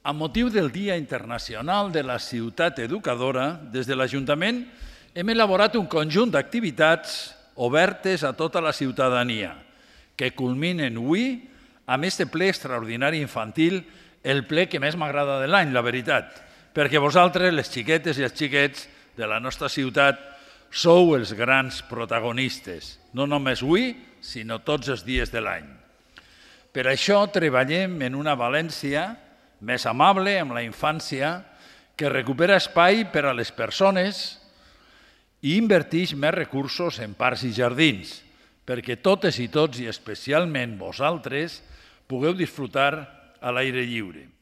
Amb motiu del Dia Internacional de la Ciutat Educadora, des de l'Ajuntament hem elaborat un conjunt d'activitats obertes a tota la ciutadania, que culminen avui amb este ple extraordinari infantil, el ple que més m'agrada de l'any, la veritat, perquè vosaltres, les xiquetes i els xiquets de la nostra ciutat, sou els grans protagonistes, no només avui, sinó tots els dies de l'any. Per això treballem en una València més amable amb la infància, que recupera espai per a les persones i inverteix més recursos en parcs i jardins, perquè totes i tots, i especialment vosaltres, pugueu disfrutar a l'aire lliure.